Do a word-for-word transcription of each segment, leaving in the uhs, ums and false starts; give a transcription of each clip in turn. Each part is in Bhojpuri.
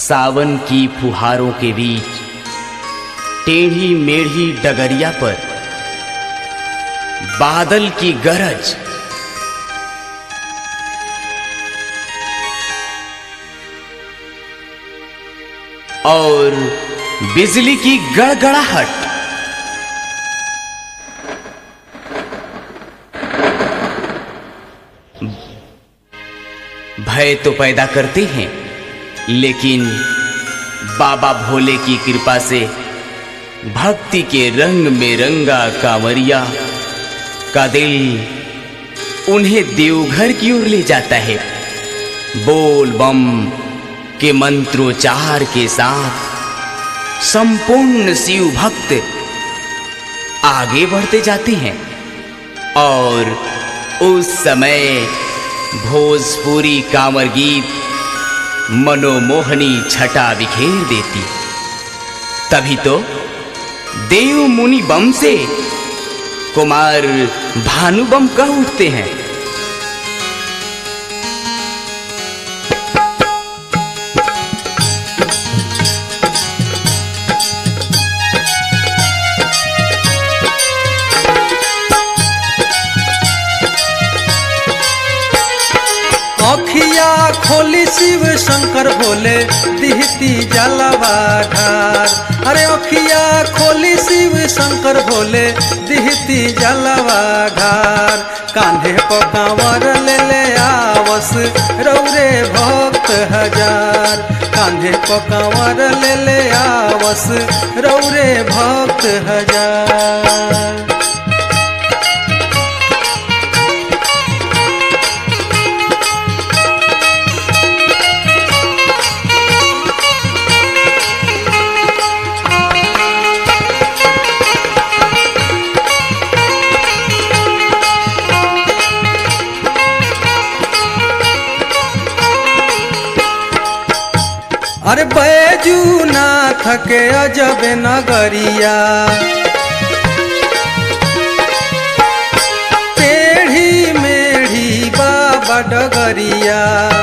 सावन की फुहारों के बीच टेढ़ी मेढ़ी डगरिया पर बादल की गरज, और बिजली की गड़गड़ाहट भय तो पैदा करते हैं, लेकिन बाबा भोले की कृपा से भक्ति के रंग में रंगा कांवरिया का दिल उन्हें देवघर की ओर ले जाता है। बोल बम के मंत्रोच्चार के साथ संपूर्ण शिव भक्त आगे बढ़ते जाते हैं और उस समय भोजपुरी कांवर गीत मनोमोहनी छटा बिखेर देती। तभी तो देव मुनि बम से कुमार भानु बम कह उठते हैं। अखिया खोली शिव शंकर भोले दिहती जलवा ढार। अरे अखिया खोली शिव शंकर भोले दिहती जलवा ढार। कान्हे पर कांवर ले ले आवस रौरे भक्त हजार। कान्हे पर कांवर ले ले आवस रौरे भक्त हजार। अरे बैजूनाथ के अजब नगरिया, टेढ़ी मेढ़ी बाबा डगरिया।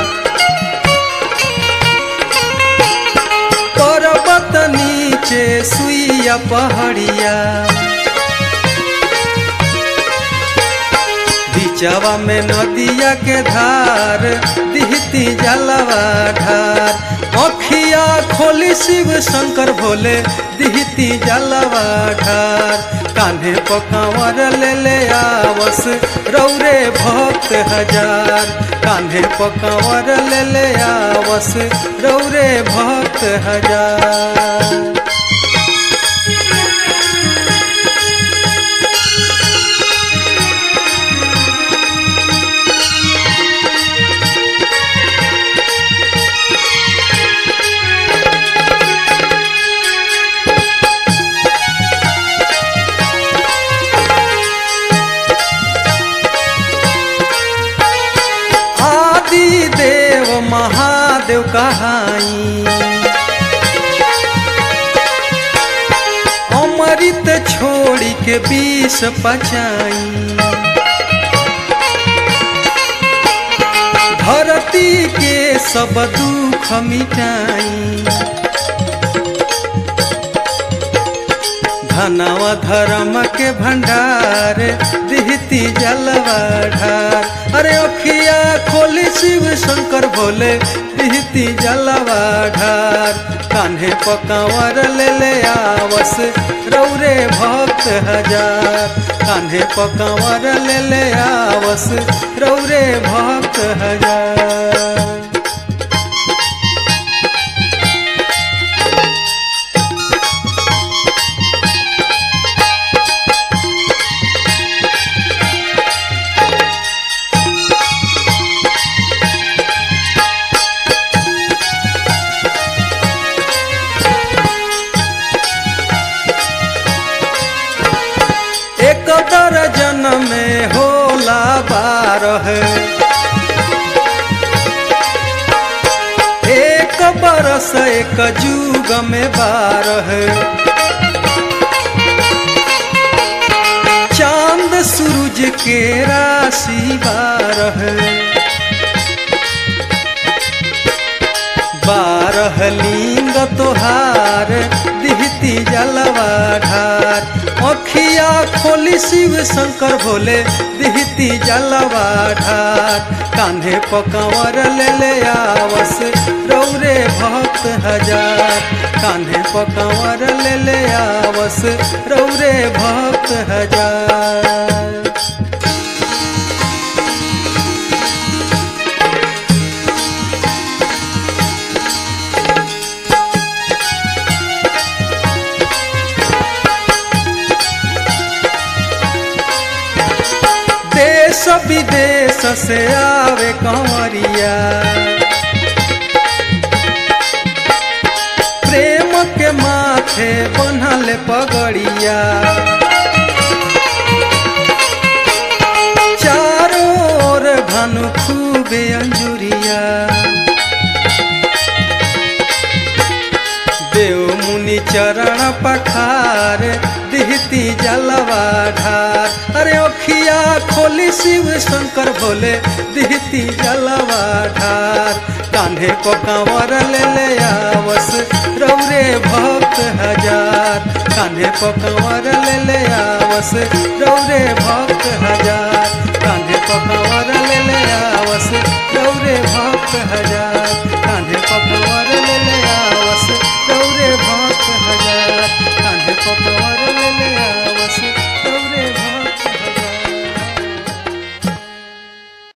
पर्वत नीचे सुइया पहाड़िया, बिचवा में नदिया के धार दिहती जलवा ढार। अखिया खोली शिव शंकर भोले दिहती जलवा ढार। कान्हे पर कांवर ले ले आवस रौरे भक्त हजार। कान्हे पर कांवर ले ले आवस रौरे भक्त हजार। देव महादेव कहाई, अमृत छोड़ी के विष पचाई। धरती के सब दुख मिटाई। धनवा धर्म के भंडार दिहती जलवा ढार। अरे अखिया खोली शिव शंकर भोले दिहती जलवा ढार। कान्हे पर कांवर ले ले आवस रौरे भक्त हजार। कान्हे पर कांवर ले ले आवस रौरे भक्त हजार। एक दर्जन में होला बारह, एक बरस एक जुग में बारह। चांद सूरज के राशि बारह। बारह लिंग तोहार दिहती जलवा ढार अखिया खोली शिव शंकर भोले दिहती जलवा ढार कान्हे पकवर ले ले आवस रौरे भक्त हजार कान्हे पकवर ले ले आवस रौरे भक्त हजार। देश विदेश से आवे कंवरिया प्रेम के माथे बनल पगड़िया चारों ओर भानु खूबे अंजुरिया देव मुनि चरण पखार दिहती जलवा ढार अरे ओखिया खोली शिव शंकर भोले दिहती जलवा ढार कान्हे को कांवर ले ले आवस रौरे भक्त हजार कान्हे को कांवर ले ले आवस रौरे भक्त हजार कान्हे को कांवर ले ले आवस रौरे भक्त हजार।